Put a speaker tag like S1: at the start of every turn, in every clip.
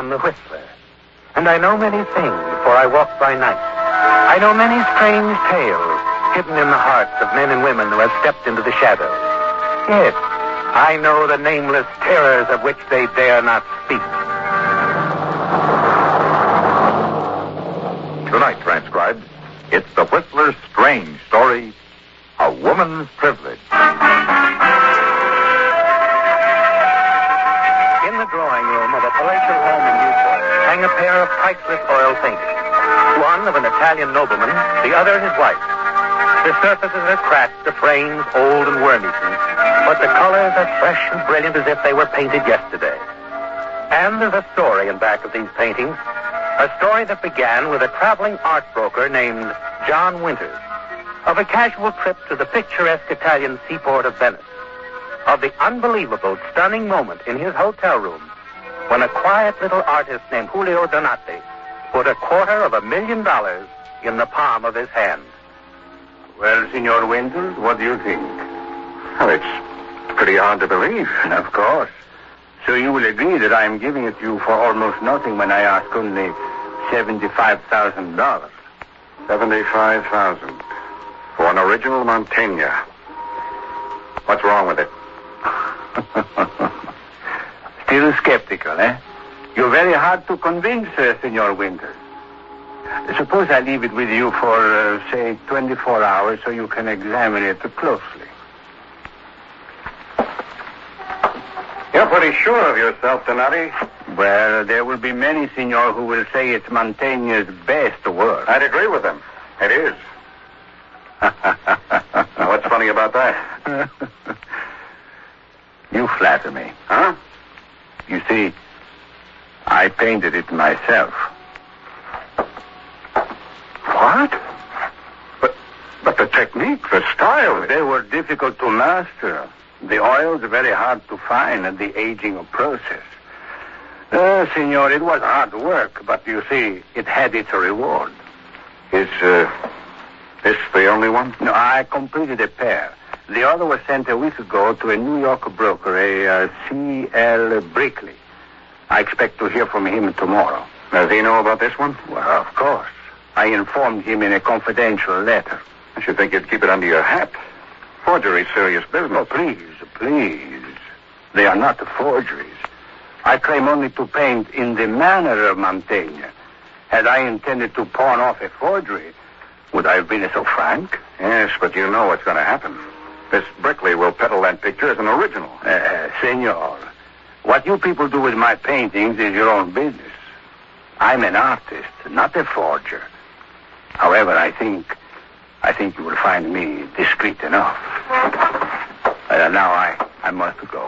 S1: am the Whistler, and I know many things, for I walk by night. I know many strange tales hidden in the hearts of men and women who have stepped into the shadows. Yes, I know the nameless terrors of which they dare not speak.
S2: Tonight, transcribed, it's the Whistler's strange story, A Woman's Privilege.
S1: In the drawing room of a palatial home in Newport hang a pair of priceless oil paintings. One of an Italian nobleman, the other his wife. The surfaces are cracked, the frames old and worm-eaten, but the colors are fresh and brilliant as if they were painted yesterday. And there's a story in back of these paintings, a story that began with a traveling art broker named John Winters, of a casual trip to the picturesque Italian seaport of Venice, of the unbelievable, stunning moment in his hotel room when a quiet little artist named Julio Donati put $250,000 in the palm of his hand.
S3: Well, Signor Winters, what do you think?
S2: Well, it's pretty hard to believe.
S3: Of course. So you will agree that I am giving it to you for almost nothing when I ask only $75,000.
S2: $75,000 for an original Mantegna. What's wrong with it?
S3: Still skeptical, eh? You're very hard to convince, Signor Winters. Suppose I leave it with you for, say, 24 hours so you can examine it closely.
S2: You're pretty sure of yourself, Donati.
S3: Well, there will be many, Signor, who will say it's Mantegna's best work.
S2: I'd agree with them. It is. Now, what's funny about that?
S3: You flatter me.
S2: Huh?
S3: You see, I painted it myself.
S2: What? But the technique, the style...
S3: They were difficult to master. The oils are very hard to find and the aging process. Signor, it was hard work, but you see, it had its reward.
S2: Is this the only one?
S3: No, I completed a pair. The other was sent a week ago to a New York broker, a C.L. Brickley. I expect to hear from him tomorrow.
S2: Does he know about this one?
S3: Well, of course. I informed him in a confidential letter.
S2: I should think you'd keep it under your hat. Forgery's serious business.
S3: Oh, please. They are not forgeries. I claim only to paint in the manner of Mantegna. Had I intended to pawn off a forgery, would I have been so frank?
S2: Yes, but you know what's going to happen. This Brickley will peddle that picture as an original.
S3: Senor, what you people do with my paintings is your own business. I'm an artist, not a forger. However, I think you will find me discreet enough. Now I must go.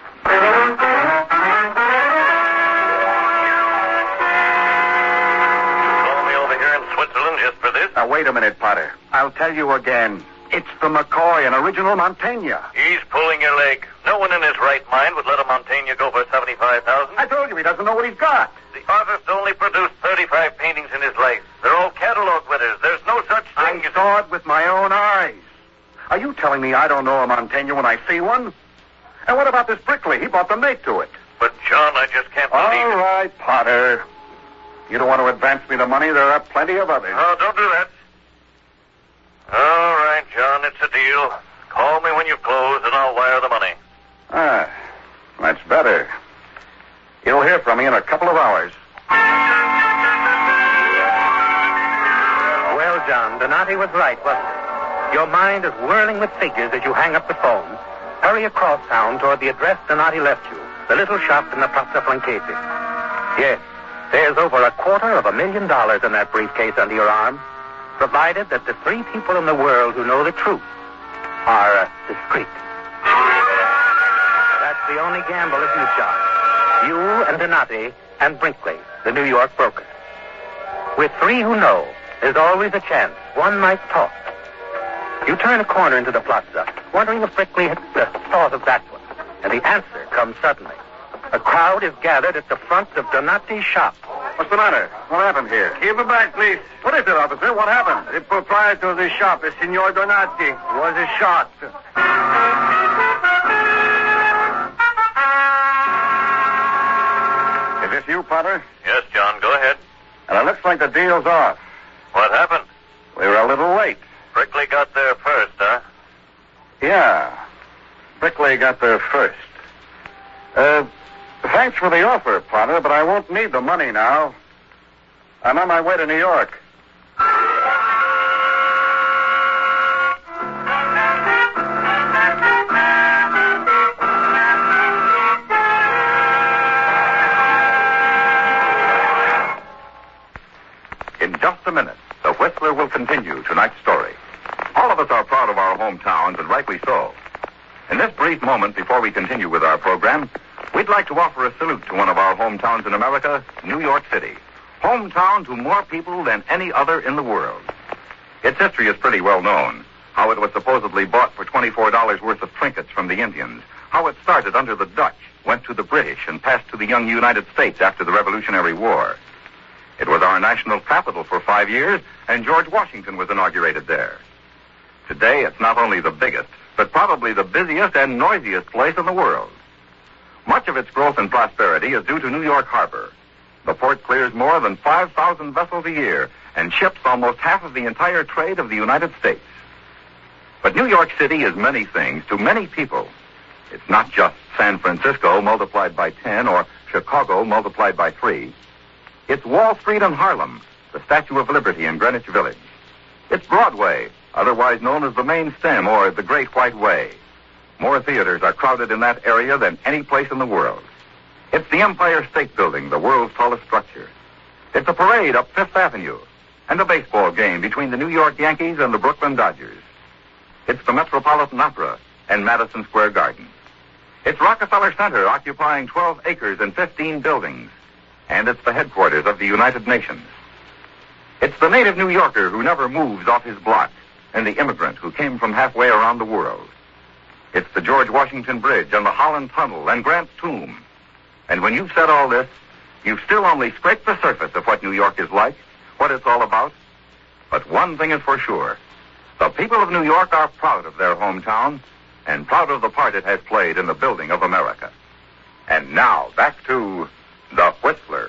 S4: Call me over here in Switzerland just for this?
S2: Now, wait a minute, Potter. I'll tell you again. It's the McCoy, an original Mantegna.
S4: He's pulling your leg. No one in his right mind would let a Mantegna go for $75,000.
S2: I told you he doesn't know what he's got.
S4: The artist only produced 35 paintings in his life. They're all catalog winners. There's no such thing
S2: I saw it with my own eyes. Are you telling me I don't know a Mantegna when I see one? And what about this Brickley? He bought the make to it.
S4: But, John, I just can't believe
S2: All
S4: it.
S2: right, Potter. You don't want to advance me the money? There are plenty of others.
S4: Oh, don't do that. All right, John, it's a deal. Call me when you've closed, and I'll wire the money.
S2: Ah, that's better. You'll hear from me in a couple of hours.
S1: Well, John, Donati was right, wasn't it? Your mind is whirling with figures as you hang up the phone. Hurry across town toward the address Donati left you, the little shop in the Piazza Francese. Yes, there's over $250,000 in that briefcase under your arm, provided that the three people in the world who know the truth are discreet. That's the only gamble, isn't it, John? You and Donati and Brinkley, the New York broker. With three who know, there's always a chance one might talk. You turn a corner into the plaza, wondering if Brickley had thought of that one. And the answer comes suddenly. A crowd is gathered at the front of Donati's shop.
S2: What's the matter? What happened here?
S3: Give it back, please.
S2: What is it, officer? What happened?
S3: The proprietor of the shop, Signor Donati, was shot.
S2: Is this you, you, Potter?
S4: Yes, John, go ahead.
S2: And it looks like the deal's off.
S4: What happened?
S2: We were a little late.
S4: Brickley got there first, huh?
S2: Yeah. Brickley got there first. Thanks for the offer, Potter, but I won't need the money now. I'm on my way to New York.
S5: In just a minute, The Whistler will continue tonight's story. All of us are proud of our hometowns, and rightly so. In this brief moment before we continue with our program, we'd like to offer a salute to one of our hometowns in America, New York City. Hometown to more people than any other in the world. Its history is pretty well known. How it was supposedly bought for $24 worth of trinkets from the Indians. How it started under the Dutch, went to the British, and passed to the young United States after the Revolutionary War. It was our national capital for 5 years, and George Washington was inaugurated there. Today, it's not only the biggest, but probably the busiest and noisiest place in the world. Much of its growth and prosperity is due to New York Harbor. The port clears more than 5,000 vessels a year and ships almost half of the entire trade of the United States. But New York City is many things to many people. It's not just San Francisco multiplied by 10 or Chicago multiplied by 3. It's Wall Street and Harlem, the Statue of Liberty in Greenwich Village. It's Broadway, otherwise known as the Main Stem or the Great White Way. More theaters are crowded in that area than any place in the world. It's the Empire State Building, the world's tallest structure. It's a parade up Fifth Avenue and a baseball game between the New York Yankees and the Brooklyn Dodgers. It's the Metropolitan Opera and Madison Square Garden. It's Rockefeller Center, occupying 12 acres and 15 buildings. And it's the headquarters of the United Nations. It's the native New Yorker who never moves off his block, and the immigrant who came from halfway around the world. It's the George Washington Bridge and the Holland Tunnel and Grant's Tomb. And when you've said all this, you've still only scraped the surface of what New York is like, what it's all about. But one thing is for sure. The people of New York are proud of their hometown and proud of the part it has played in the building of America. And now, back to The Whistler.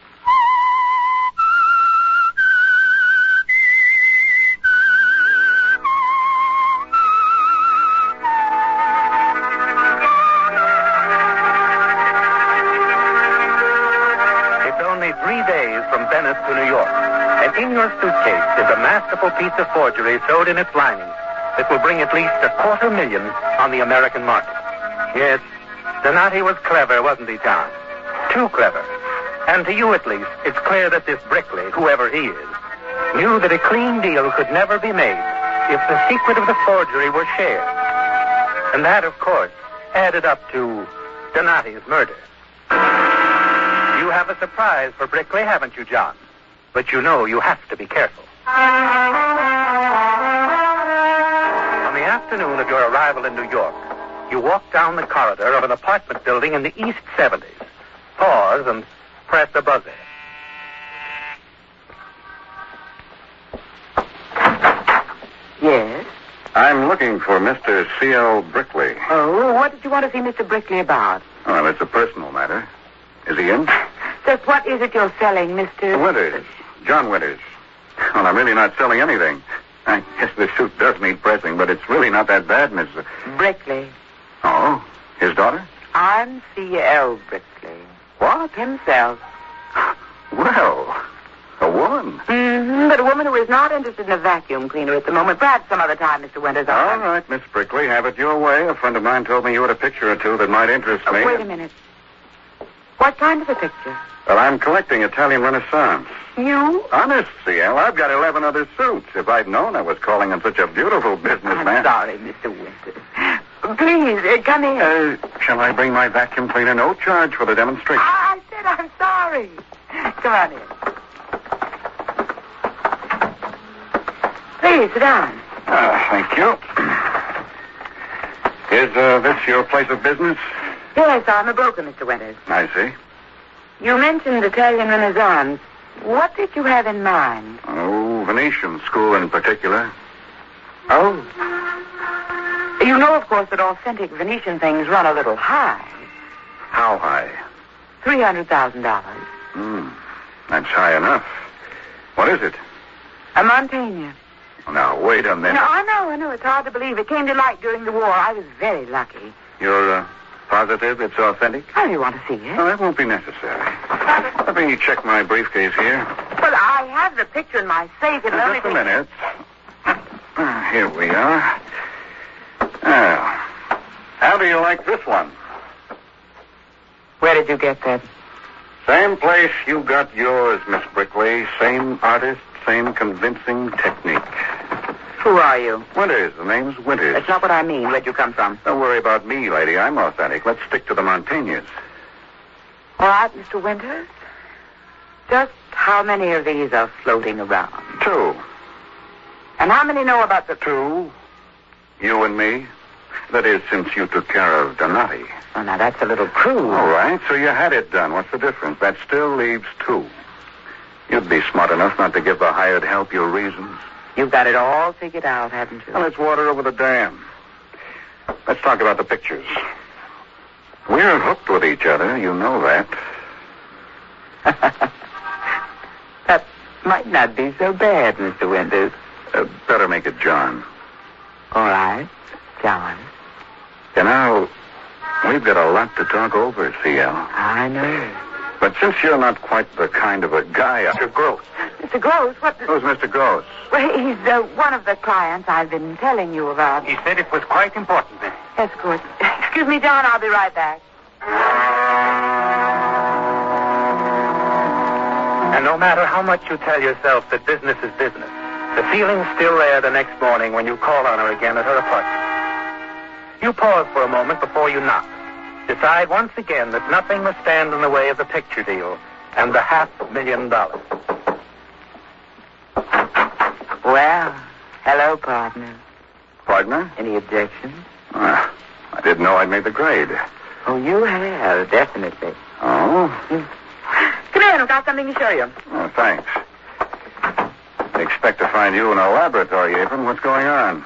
S1: Venice to New York. And in your suitcase is a masterful piece of forgery sewed in its lining that will bring at least $250,000 on the American market. Yes, Donati was clever, wasn't he, John? Too clever. And to you, at least, it's clear that this Brickley, whoever he is, knew that a clean deal could never be made if the secret of the forgery were shared. And that, of course, added up to Donati's murder. You have a surprise for Brickley, haven't you, John? But you know you have to be careful. On the afternoon of your arrival in New York, you walk down the corridor of an apartment building in the East 70s. Pause and press a buzzer.
S6: Yes?
S2: I'm looking for Mr. C.L. Brickley.
S6: Oh, what did you want to see Mr. Brickley about?
S2: Well, it's a personal matter. Is he in?
S6: Just what is it you're selling, Mr.
S2: Winters. John Winters. Well, I'm really not selling anything. I guess the suit does need pressing, but it's really not that bad, Miss...
S6: Brickley.
S2: Oh? His daughter?
S6: I'm C.L. Brickley.
S2: What?
S6: Himself.
S2: Well, a woman.
S6: Mm-hmm, but a woman who is not interested in a vacuum cleaner at the moment. Perhaps some other time, Mr. Winters.
S2: All right, Miss Brickley, have it your way. A friend of mine told me you had a picture or two that might interest me.
S6: Wait a minute. What kind of a picture?
S2: Well, I'm collecting Italian Renaissance.
S6: You?
S2: Honest, C.L., I've got 11 other suits. If I'd known I was calling on such a beautiful businessman...
S6: I'm sorry, Mr. Winters. Please, come in.
S2: Shall I bring my vacuum cleaner? No charge for the demonstration.
S6: I said I'm sorry. Come on in. Please, sit down.
S2: Thank you. Is this your place of business?
S6: Yes, I'm a broker, Mr. Winters.
S2: I see.
S6: You mentioned Italian Renaissance. What did you have in mind?
S2: Oh, Venetian school in particular.
S6: Oh. You know, of course, that authentic Venetian things run a little high.
S2: How high?
S6: $300,000.
S2: That's high enough. What is it?
S6: A Montaigne.
S2: Now, wait a minute.
S6: No, I know. It's hard to believe. It came to light during the war. I was very lucky.
S2: You're positive it's authentic?
S6: How do you want to see it?
S2: No, that won't be necessary. Let me check my briefcase here.
S6: Well, I have the picture in my safe. It'll only
S2: Just a
S6: be...
S2: minute. Here we are. Now, how do you like this one?
S6: Where did you get that?
S2: Same place you got yours, Miss Brickley. Same artist, same convincing technique.
S6: Who are you?
S2: Winters. The name's Winters.
S6: That's not what I mean. Where'd you come from?
S2: Don't worry about me, lady. I'm authentic. Let's stick to the Montaignes.
S6: All right, Mr. Winters. Just how many of these are floating around?
S2: 2.
S6: And how many know about the...
S2: 2. You and me. That is, since you took care of Donati.
S6: Oh, now, that's a little crude.
S2: All right, so you had it done. What's the difference? That still leaves 2. You'd be smart enough not to give the hired help your reasons.
S6: You've got it all figured out, haven't you?
S2: Well, it's water over the dam. Let's talk about the pictures. We're hooked with each other. You know that.
S6: That might not be so bad, Mr. Winters.
S2: Better make it John.
S6: All right, John.
S2: You know, we've got a lot to talk over, C.L.
S6: I know.
S2: But since you're not quite the kind of a guy... Mr. Gross.
S6: Mr. Gross, what...
S2: Who's Mr. Gross?
S6: Well, he's one of the clients I've been telling you about.
S1: He said it was quite important, then.
S6: That's good. Excuse me, John, I'll be right back.
S1: And no matter how much you tell yourself that business is business, the feeling's still there the next morning when you call on her again at her apartment. You pause for a moment before you knock. Decide once again that nothing must stand in the way of the picture deal and the $500,000.
S6: Well, hello, partner.
S2: Partner?
S6: Any objections?
S2: I didn't know I'd made the grade.
S6: Oh, you have, definitely.
S2: Oh?
S6: Come here, I've got something to show you.
S2: Oh, thanks. I expect to find you in a laboratory, Abram. What's going on?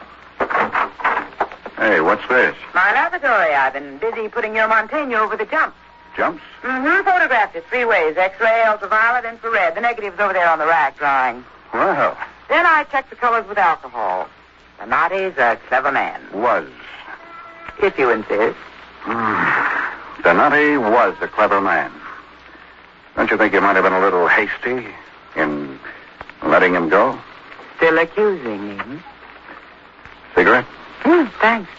S2: Hey, what's this?
S6: My laboratory. I've been busy putting your Montaigne over the jumps.
S2: Jumps?
S6: Mm-hmm. Photographed it 3 ways. X-ray, ultraviolet, infrared. The negative's over there on the rack drying.
S2: Well,
S6: Then I checked the colors with alcohol. Donati's a clever man.
S2: was.
S6: If you insist.
S2: Donati was a clever man. Don't you think you might have been a little hasty in letting him go?
S6: Still accusing him?
S2: Cigarette?
S6: Thanks.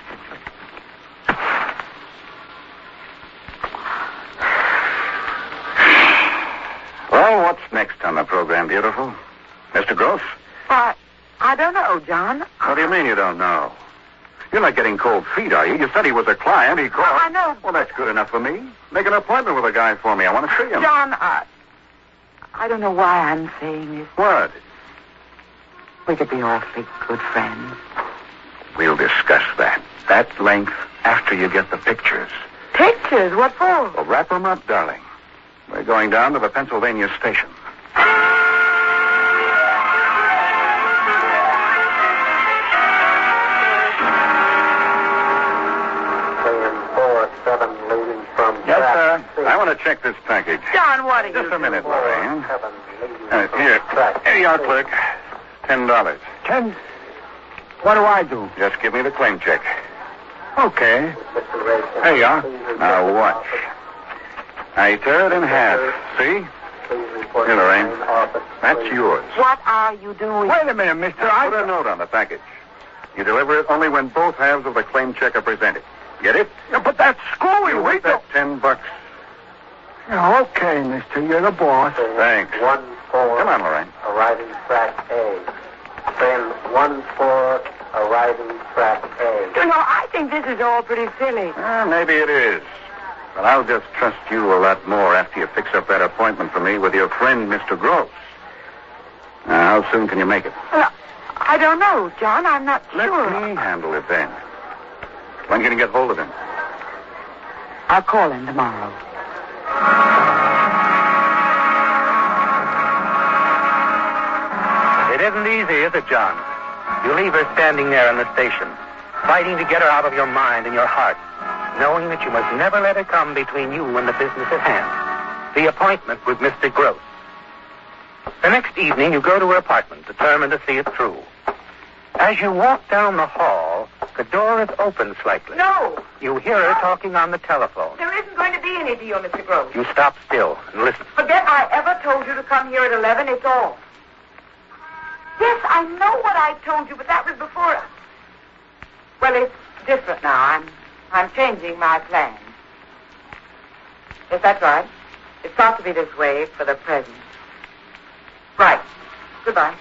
S2: Well, what's next on the program, beautiful? Mr. Gross?
S6: I don't know, John.
S2: What do you mean you don't know? You're not getting cold feet, are you? You said he was a client. He called.
S6: I know.
S2: Well, that's good enough for me. Make an appointment with a guy for me. I want to see him.
S6: John, I don't know why I'm saying this.
S2: What?
S6: We could be awfully good friends.
S2: We'll discuss that. At length after you get the pictures.
S6: Pictures? What for?
S2: Well, wrap them up, darling. We're going down to the Pennsylvania station. Yes, sir. I want to check this package.
S6: John, what are you
S2: Just a minute, Lorraine. Here you are, clerk. $10.
S3: 10? What do I do?
S2: Just give me the claim check.
S3: Okay.
S2: There you are. Now watch. I tear it in half. See? Here, Lorraine. That's yours.
S6: What are you doing?
S3: Wait a minute, mister.
S2: Put a note on the package. You deliver it only when both halves of the claim check are presented. Get it?
S3: Yeah, but that's screwy.
S2: You
S3: We
S2: want that $10.
S3: Yeah, okay, mister. You're the boss.
S2: Thanks.
S7: 1-4.
S2: Come on, Lorraine.
S7: Arriving track A. Train 1-4. Arriving track A.
S6: You know, I think this is all pretty silly.
S2: Maybe it is. But I'll just trust you a lot more after you fix up that appointment for me with your friend, Mr. Gross. Now, how soon can you make it?
S6: Well, I don't know, John. I'm not
S2: Let
S6: sure.
S2: me handle it then. When can you get hold of him?
S6: I'll call him tomorrow.
S1: It isn't easy, is it, John? You leave her standing there in the station, fighting to get her out of your mind and your heart, knowing that you must never let her come between you and the business at hand. the appointment with Mr. Gross. The next evening, you go to her apartment, determined to see it through. As you walk down the hall, the door is open slightly.
S6: No.
S1: You hear her talking on the telephone.
S6: There isn't going to be any deal, Mr. Gross.
S1: You stop still and listen.
S6: Forget I ever told you to come here at 11. It's all. Yes, I know what I told you, but that was before. Well, it's different now. I'm changing my plans. Yes, that's right. It's got to be this way for the present. Right. Goodbye.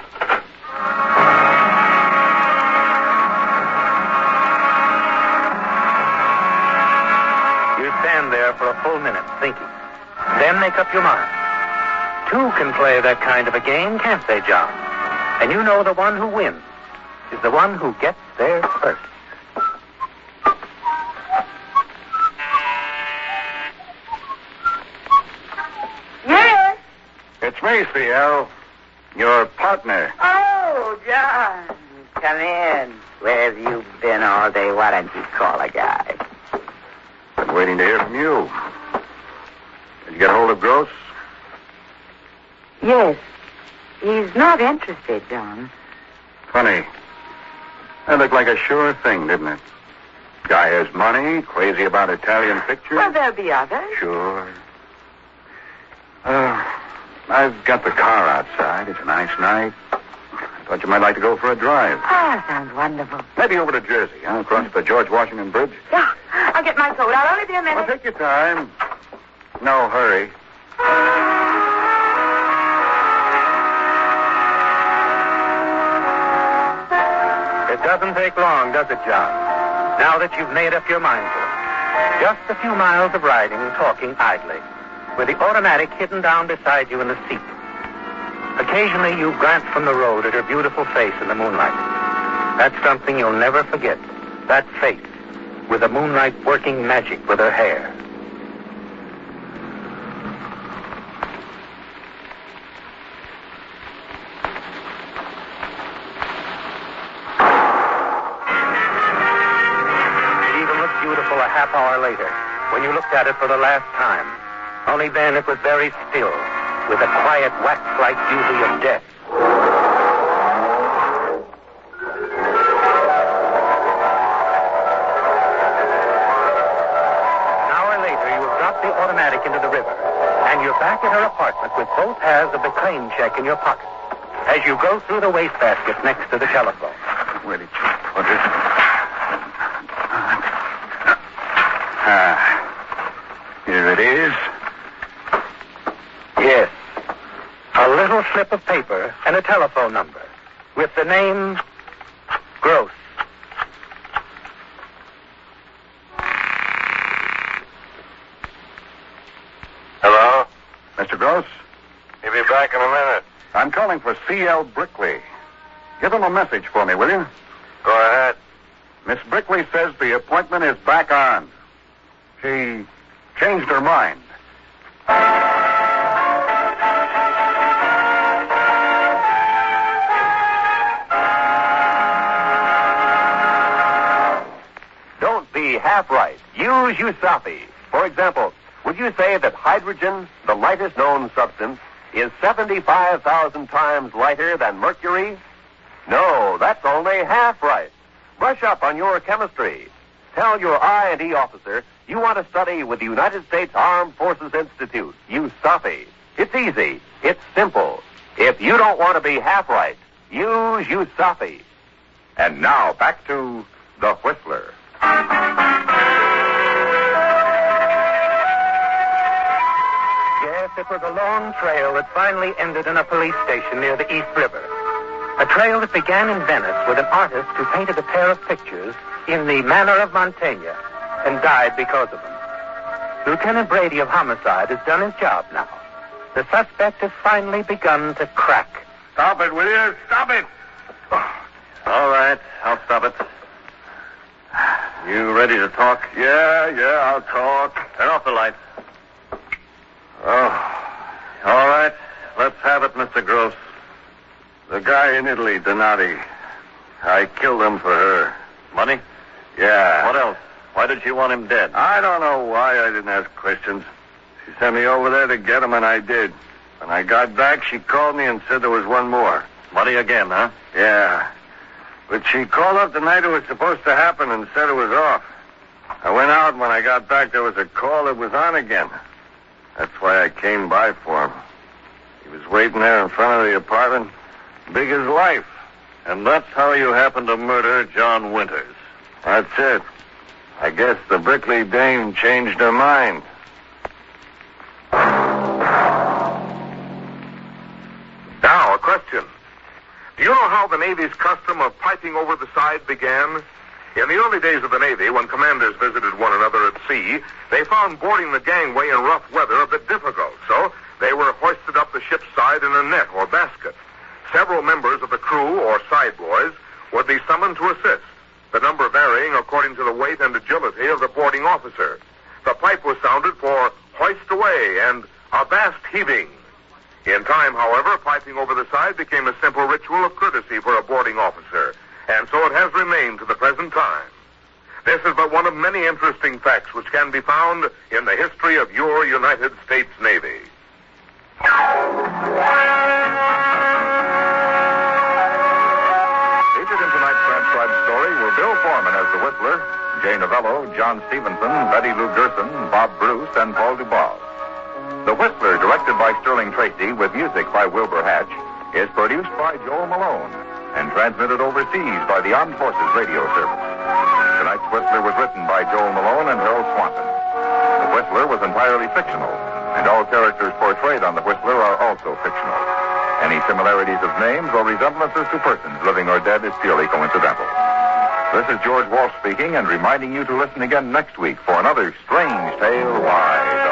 S1: You stand there for a full minute, thinking. Then make up your mind. Two can play that kind of a game, can't they, John? And you know the one who wins is the one who gets there first.
S6: Yes?
S2: It's me, CL. Your partner.
S6: Oh, John. Come in. Where have you been all day? Why don't you call a guy?
S2: Been waiting to hear from you. Did you get hold of Gross?
S6: Yes. He's not interested, John.
S2: Funny. That looked like a sure thing, didn't it? Guy has money, crazy about Italian pictures.
S6: Well, there'll be others.
S2: Sure. I've got the car outside. It's a nice night. I thought you might like to go for a drive.
S6: Ah, sounds wonderful.
S2: Maybe over to Jersey, huh? Across the George Washington Bridge.
S6: Yeah, I'll get my coat. I'll only be a minute.
S2: Well, take your time. No hurry.
S1: It doesn't take long, does it, John? Now that you've made up your mind to it. Just a few miles of riding, talking idly, with the automatic hidden down beside you in the seat. Occasionally you glance from the road at her beautiful face in the moonlight. That's something you'll never forget. That face, with the moonlight working magic with her hair. It even looked beautiful a half hour later, when you looked at it for the last time. Only then it was very still, with the quiet wax-like beauty of death. An hour later, you have dropped the automatic into the river, and you're back at her apartment with both halves of the claim check in your pocket. As you go through the wastebasket next to the telephone.
S2: Where did you put it? Here it is.
S1: Yes. A little slip of paper and a telephone number with the name Gross.
S4: Hello?
S2: Mr. Gross?
S4: He'll be back in a minute.
S2: I'm calling for C.L. Brickley. Give him a message for me, will you?
S4: Go ahead.
S2: Miss Brickley says the appointment is back on. She changed her mind.
S3: Don't be half right. Use USAFI. For example, would you say that hydrogen, the lightest known substance, is 75,000 times lighter than mercury? No, that's only half right. Brush up on your chemistry. Tell your I&E officer you want to study with the United States Armed Forces Institute, USAFI. It's easy. It's simple. If you don't want to be half right, use USAFI.
S5: And now back to The Whistler.
S1: Yes, it was a long trail that finally ended in a police station near the East River. A trail that began in Venice with an artist who painted a pair of pictures in the manner of Mantegna and died because of them. Lieutenant Brady of Homicide has done his job now. The suspect has finally begun to crack.
S3: Stop it, will you? Stop it!
S4: All right, I'll stop it. You ready to talk?
S3: Yeah, I'll talk.
S4: Turn off the lights. Oh, all right. Let's have it, Mr. Gross.
S3: The guy in Italy, Donati. I killed him for her.
S4: Money?
S3: Yeah.
S4: What else? Why did she want him dead?
S3: I don't know why I didn't ask questions. She sent me over there to get him, and I did. When I got back, she called me and said there was one more.
S1: Money again, huh?
S3: Yeah. But she called up the night it was supposed to happen and said it was off. I went out, and when I got back, there was a call that was on again. That's why I came by for him. He was waiting there in front of the apartment, big as life.
S1: And that's how you happened to murder John Winters.
S3: That's it. I guess the Brickley dame changed her mind.
S5: Now, a question. Do you know how the Navy's custom of piping over the side began? In the early days of the Navy, when commanders visited one another at sea, they found boarding the gangway in rough weather a bit difficult, so they were hoisted up the ship's side in a net or basket. Several members of the crew, or side boys, would be summoned to assist, the number varying according to the weight and agility of the boarding officer. The pipe was sounded for hoist away and avast heaving. In time, however, piping over the side became a simple ritual of courtesy for a boarding officer, and so it has remained to the present time. This is but one of many interesting facts which can be found in the history of your United States Navy. Featured in tonight's transcribed story were Bill Foreman as the Whistler, Jay Novello, John Stevenson, Betty Lou Gerson, Bob Bruce, and Paul Dubois. The Whistler, directed by Sterling Tracy with music by Wilbur Hatch, is produced by Joel Malone and transmitted overseas by the Armed Forces Radio Service. Tonight's Whistler was written by Joel Malone and Harold Swanton. The Whistler was entirely fictional, and all characters portrayed on The Whistler are also fictional. Any similarities of names or resemblances to persons living or dead is purely coincidental. This is George Walsh speaking and reminding you to listen again next week for another strange tale. Why?